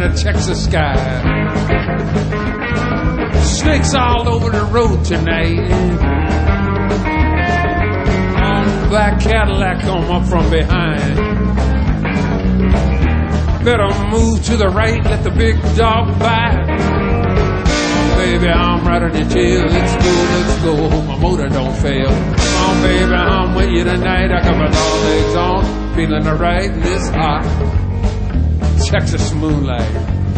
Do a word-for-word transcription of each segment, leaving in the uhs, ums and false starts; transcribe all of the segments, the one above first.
the Texas sky. Snakes all over the road tonight. On black Cadillac come up from behind. Better move to the right, let the big dog bite. Baby, I'm right on your tail. Let's go, let's go. My motor don't fail. Come on, baby, I'm with you tonight. I got my dog legs on, feeling alright in this hot Texas moonlight.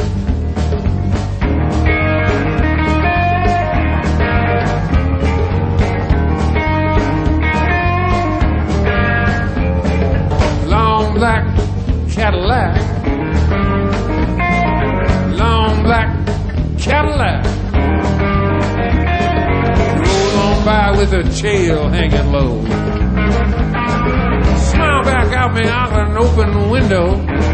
Long black Cadillac. Long black Cadillac. By with her tail hanging low. Smile back at me out an open window.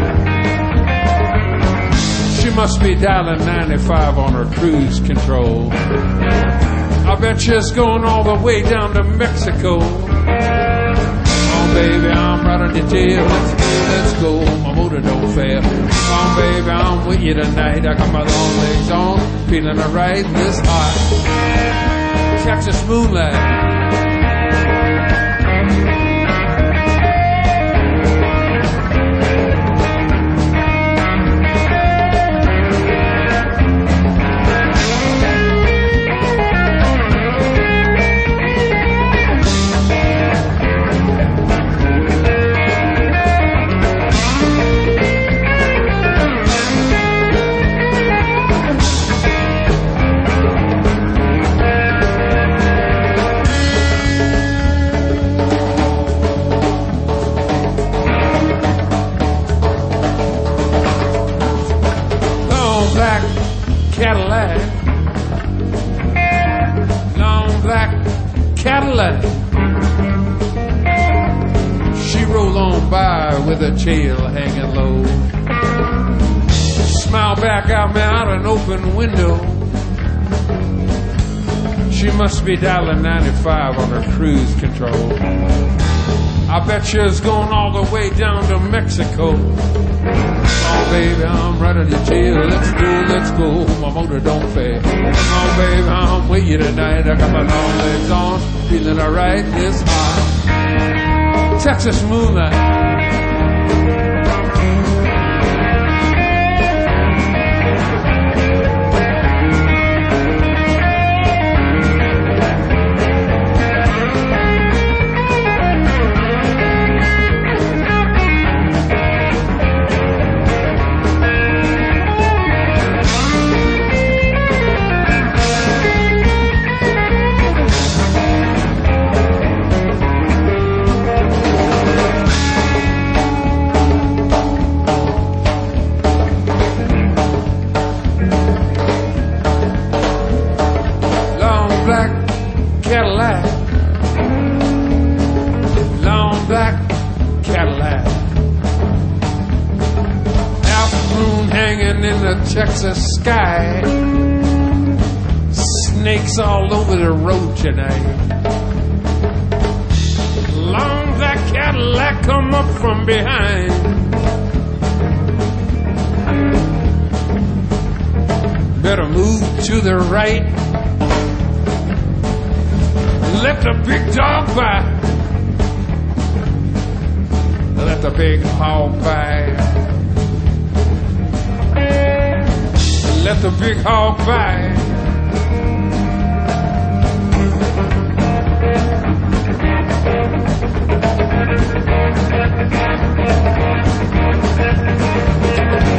She must be dialing ninety-five on her cruise control. I bet she's going all the way down to Mexico. Oh baby, I'm right on your tail. Let's go, let's go. My motor don't fail. Oh baby, I'm with you tonight. I got my long legs on, feeling alright in this hot Texas moonlight. Cadillac, long black Cadillac. She rolled on by with her tail hanging low. Smile back at me out an open window. She must be dialing ninety-five on her cruise control. I bet she's going all the way down to Mexico. Oh baby, I'm right on your tail. Let's go, let's go. My motor don't fail. Oh baby, I'm with you tonight. I got my long legs on, feeling alright this hot Texas moonlight. Black Cadillac, long black Cadillac. Half moon hanging in the Texas sky. Snakes all over the road tonight. Long black Cadillac come up from behind. Better move to the right. Let the big dog bite. Let the big hog bite. Let the big hog bite.